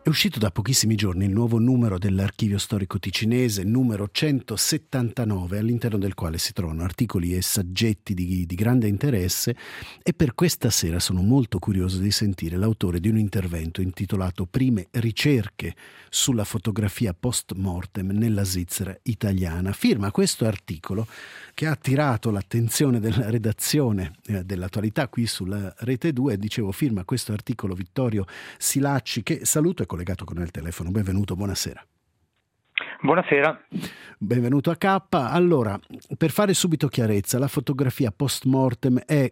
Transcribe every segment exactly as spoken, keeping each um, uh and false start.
È uscito da pochissimi giorni il nuovo numero dell'Archivio Storico Ticinese, numero centosettantanove, all'interno del quale si trovano articoli e saggetti di, di grande interesse, e per questa sera sono molto curioso di sentire l'autore di un intervento intitolato Prime ricerche sulla fotografia post mortem nella Svizzera italiana. Firma questo articolo che ha attirato l'attenzione della redazione eh, dell'attualità qui sulla Rete due. Dicevo, firma questo articolo Vittorio Silacci, che saluto e collegato con il telefono. Benvenuto, buonasera. Buonasera. Benvenuto a K. Allora, per fare subito chiarezza, la fotografia post mortem è,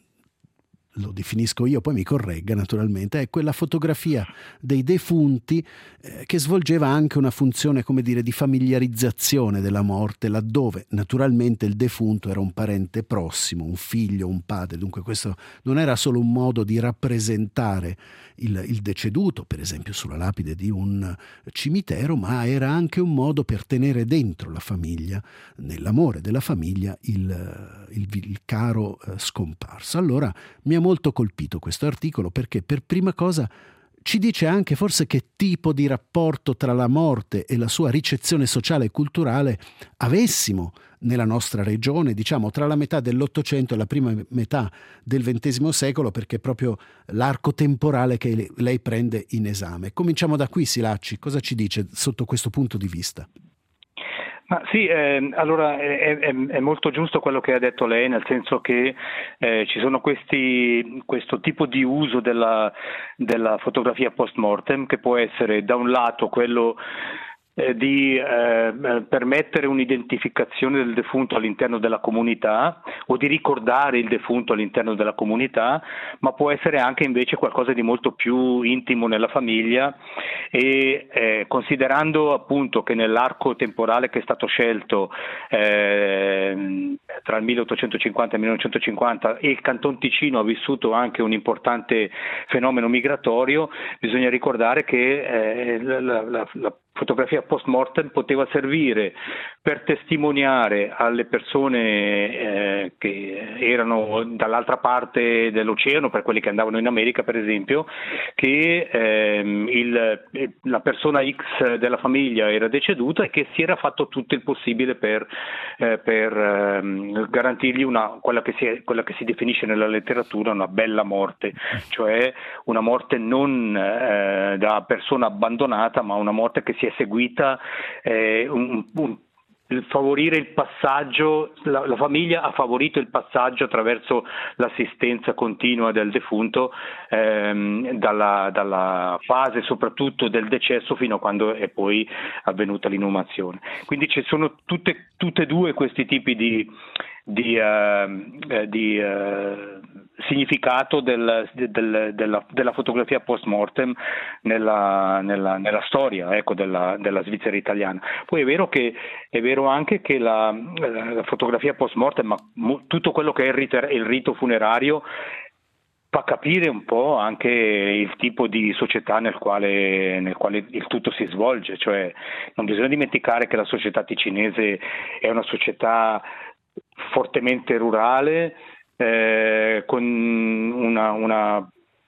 lo definisco io, poi mi corregga naturalmente, è quella fotografia dei defunti eh, che svolgeva anche una funzione, come dire, di familiarizzazione della morte, laddove naturalmente il defunto era un parente prossimo, un figlio, un padre. Dunque questo non era solo un modo di rappresentare il, il deceduto, per esempio sulla lapide di un cimitero, ma era anche un modo per tenere dentro la famiglia, nell'amore della famiglia, il, il, il caro eh, scomparso. Allora mi ha molto colpito questo articolo, perché per prima cosa ci dice anche forse che tipo di rapporto tra la morte e la sua ricezione sociale e culturale avessimo nella nostra regione, diciamo tra la metà dell'Ottocento e la prima metà del ventesimo secolo, perché è proprio l'arco temporale che lei prende in esame. Cominciamo da qui, Silacci, cosa ci dice sotto questo punto di vista? Ma sì, eh, allora è, è, è molto giusto quello che ha detto lei, nel senso che eh, ci sono questi, questo tipo di uso della, della fotografia post mortem, che può essere da un lato quello eh, di eh, permettere un'identificazione del defunto all'interno della comunità o di ricordare il defunto all'interno della comunità, ma può essere anche invece qualcosa di molto più intimo nella famiglia, e eh, considerando appunto che nell'arco temporale che è stato scelto eh, tra il milleottocentocinquanta e il millenovecentocinquanta il Canton Ticino ha vissuto anche un importante fenomeno migratorio, bisogna ricordare che eh, la, la, la fotografia post mortem poteva servire per testimoniare alle persone eh, che erano dall'altra parte dell'oceano, per quelli che andavano in America per esempio, che ehm, il, la persona X della famiglia era deceduta e che si era fatto tutto il possibile per, eh, per ehm, garantirgli una, quella, che si, quella che si definisce nella letteratura una bella morte, cioè una morte non eh, da persona abbandonata, ma una morte che si è seguita eh, un, un favorire il passaggio, la, la famiglia ha favorito il passaggio attraverso l'assistenza continua del defunto ehm, dalla, dalla fase soprattutto del decesso fino a quando è poi avvenuta l'inumazione. Quindi ci sono tutte, tutte e due questi tipi di, di, uh, di uh, significato del, del, della, della fotografia post mortem nella, nella, nella storia ecco, della, della Svizzera italiana. Poi è vero che è vero anche che la, la fotografia post mortem, ma mo, tutto quello che è il rito, il rito funerario, fa capire un po' anche il tipo di società nel quale, nel quale il tutto si svolge, cioè non bisogna dimenticare che la società ticinese è una società fortemente rurale, eh, con una, una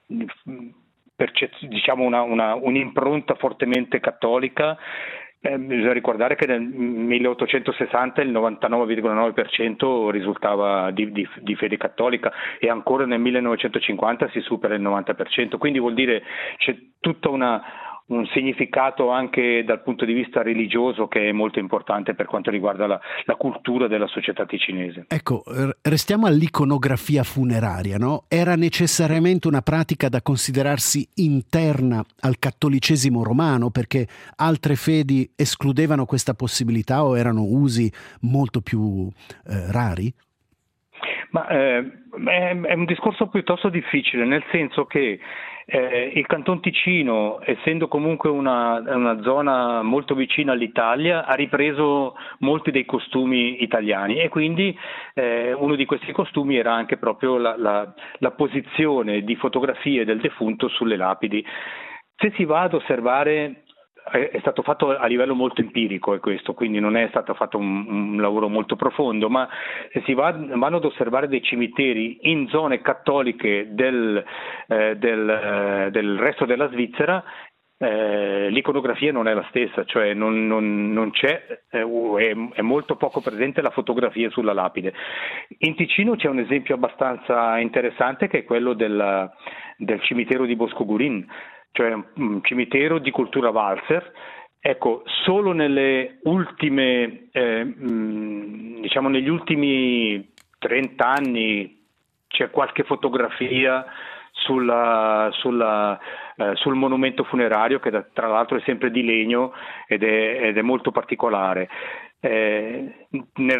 percez- diciamo una, una, un'impronta fortemente cattolica. Eh, bisogna ricordare che nel milleottocentosessanta il novantanove virgola nove per cento risultava di, di, di fede cattolica, e ancora nel millenovecentocinquanta si supera il novanta per cento, quindi vuol dire c'è tutta una un significato anche dal punto di vista religioso che è molto importante per quanto riguarda la, la cultura della società ticinese. Ecco, restiamo all'iconografia funeraria, no? Era necessariamente una pratica da considerarsi interna al cattolicesimo romano, perché altre fedi escludevano questa possibilità o erano usi molto più eh, rari? Ma eh, è, è un discorso piuttosto difficile, nel senso che eh, il Canton Ticino, essendo comunque una, una zona molto vicina all'Italia, ha ripreso molti dei costumi italiani, e quindi eh, uno di questi costumi era anche proprio la, la, la posizione di fotografie del defunto sulle lapidi. Se si va ad osservare, è stato fatto a livello molto empirico, è questo, quindi non è stato fatto un, un lavoro molto profondo, ma se si va, vanno ad osservare dei cimiteri in zone cattoliche del, eh, del, eh, del resto della Svizzera, eh, l'iconografia non è la stessa, cioè non, non, non c'è, eh, è, è molto poco presente la fotografia sulla lapide. In Ticino c'è un esempio abbastanza interessante che è quello del, del cimitero di Bosco Gurin, cioè un, un cimitero di cultura valzer. Ecco, solo nelle ultime, eh, mh, diciamo negli ultimi trenta anni c'è qualche fotografia sulla, sulla, eh, sul monumento funerario, che da, tra l'altro è sempre di legno ed è, ed è molto particolare. Eh, nel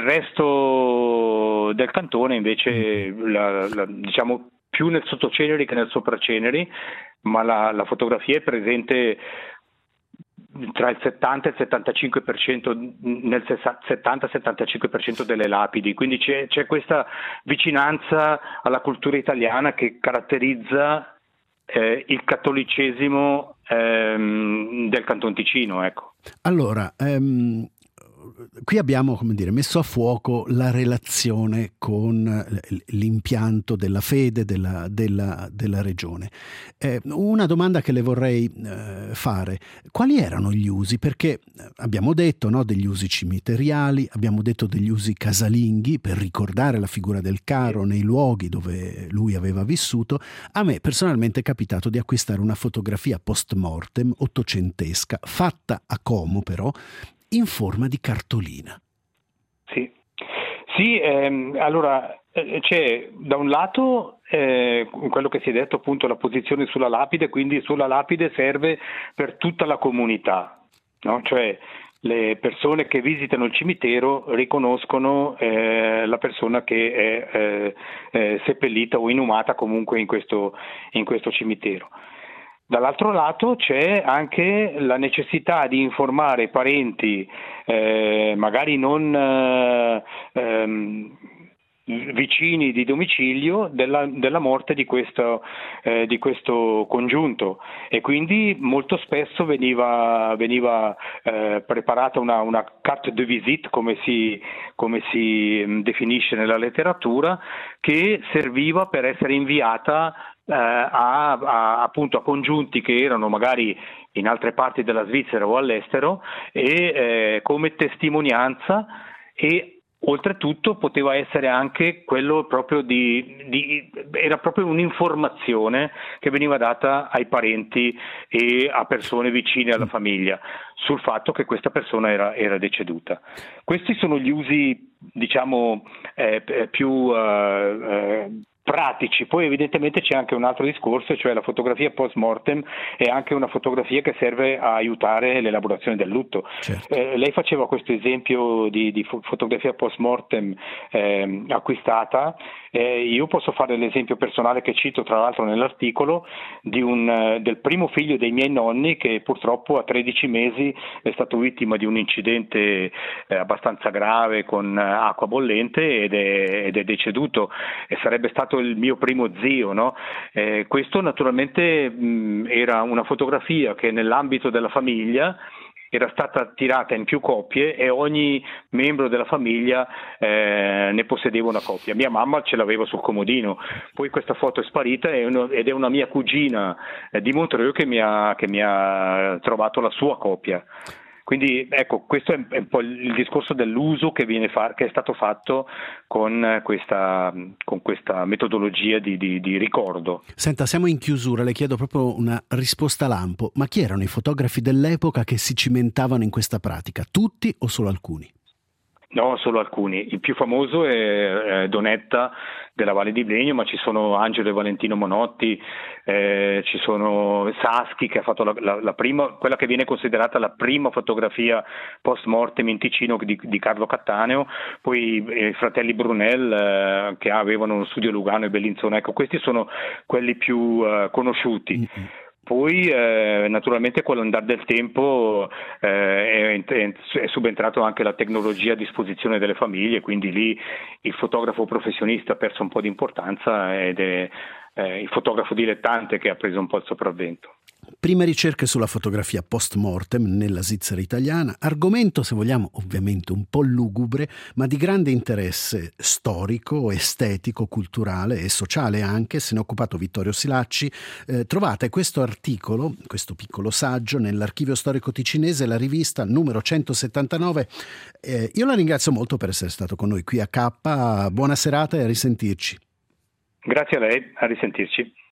resto del cantone invece la, la, diciamo più nel sottoceneri che nel sopraceneri, ma la, la fotografia è presente tra il settanta e il settantacinque per cento, nel settanta settantacinque per cento delle lapidi, quindi c'è, c'è questa vicinanza alla cultura italiana che caratterizza eh, il cattolicesimo ehm, del Canton Ticino, ecco. Allora, ehm, qui abbiamo, come dire, messo a fuoco la relazione con l'impianto della fede della, della, della regione. Eh, una domanda che le vorrei eh, fare: quali erano gli usi? Perché abbiamo detto, no, degli usi cimiteriali, abbiamo detto degli usi casalinghi per ricordare la figura del caro nei luoghi dove lui aveva vissuto. A me personalmente è capitato di acquistare una fotografia post mortem ottocentesca, fatta a Como però, in forma di cartolina. Sì, sì ehm, allora eh, c'è da un lato eh, quello che si è detto, appunto, la posizione sulla lapide, quindi sulla lapide serve per tutta la comunità, no? Cioè le persone che visitano il cimitero riconoscono eh, la persona che è eh, eh, seppellita o inumata comunque in questo, in questo cimitero. Dall'altro lato c'è anche la necessità di informare parenti, eh, magari non eh, ehm, vicini di domicilio, della, della morte di questo, eh, di questo congiunto, e quindi molto spesso veniva, veniva eh, preparata una, una carte de visite, come si, come si definisce nella letteratura, che serviva per essere inviata Eh, a, a, appunto a congiunti che erano magari in altre parti della Svizzera o all'estero, e eh, come testimonianza, e oltretutto poteva essere anche quello proprio di, di era proprio un'informazione che veniva data ai parenti e a persone vicine alla famiglia sul fatto che questa persona era, era deceduta. Questi sono gli usi, diciamo, eh, più eh, eh, pratici. Poi evidentemente c'è anche un altro discorso, cioè la fotografia post mortem è anche una fotografia che serve a aiutare l'elaborazione del lutto. Certo. Eh, lei faceva questo esempio di, di fotografia post mortem eh, acquistata. Eh, io posso fare l'esempio personale, che cito tra l'altro nell'articolo, di un, eh, del primo figlio dei miei nonni, che purtroppo a tredici mesi è stato vittima di un incidente eh, abbastanza grave con eh, acqua bollente ed è, ed è deceduto, e sarebbe stato il mio primo zio, no? Eh, questo naturalmente mh, era una fotografia che nell'ambito della famiglia era stata tirata in più coppie, e ogni membro della famiglia eh, ne possedeva una coppia. Mia mamma ce l'aveva sul comodino, poi questa foto è sparita ed è una mia cugina eh, di Montreux che mi ha, che mi ha trovato la sua coppia. Quindi ecco, questo è un po' il discorso dell'uso che viene fa- che è stato fatto con questa, con questa metodologia di, di, di ricordo. Senta, siamo in chiusura, le chiedo proprio una risposta lampo: ma chi erano i fotografi dell'epoca che si cimentavano in questa pratica? Tutti o solo alcuni? No, solo alcuni. Il più famoso è Donetta della Valle di Blegno, ma ci sono Angelo e Valentino Monotti, eh, ci sono Saschi, che ha fatto la, la, la prima, quella che viene considerata la prima fotografia post mortem in Ticino di, di Carlo Cattaneo, poi eh, i fratelli Brunel eh, che avevano uno studio a Lugano e Bellinzona. Ecco, questi sono quelli più eh, conosciuti. Mm-hmm. Poi eh, naturalmente con l'andare del tempo eh, è, è subentrato anche la tecnologia a disposizione delle famiglie, quindi lì il fotografo professionista ha perso un po' di importanza ed è eh, il fotografo dilettante che ha preso un po' il sopravvento. Prime ricerche sulla fotografia post mortem nella Svizzera italiana, argomento, se vogliamo, ovviamente un po' lugubre, ma di grande interesse storico, estetico, culturale e sociale anche. Se ne è occupato Vittorio Silacci. Eh, trovate questo articolo, questo piccolo saggio, nell'Archivio Storico Ticinese, la rivista numero centosettantanove. Eh, io la ringrazio molto per essere stato con noi qui a K. Buona serata e a risentirci. Grazie a lei, a risentirci.